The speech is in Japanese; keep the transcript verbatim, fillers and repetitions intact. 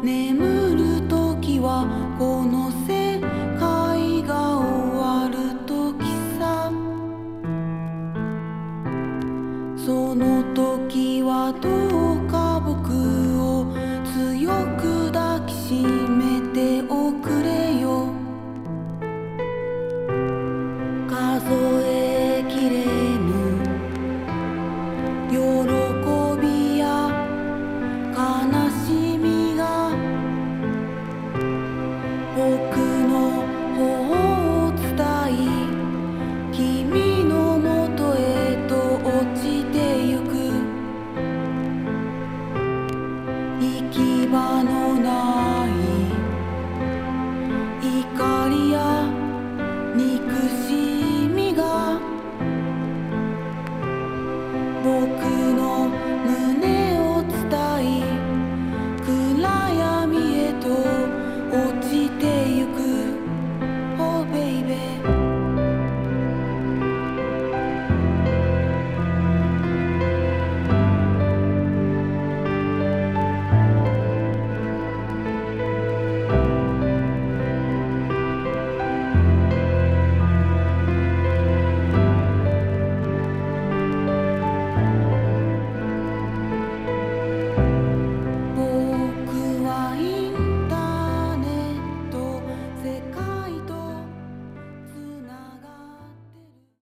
眠るときはこの世界が終わるときさ。その時はどうか僕を強く抱きしめておくれよ。数えきれぬ喜びや悲しみが僕の方を伝い、君のもとへと落ちてゆく。行き場のない